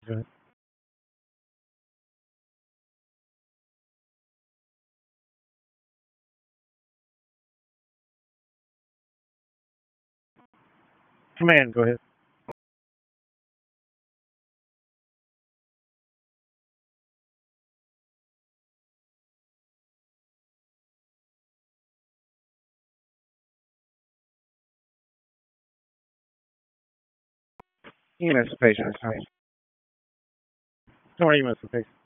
Good. Command, go ahead. EMS patient. Sorry. Don't worry, EMS patient.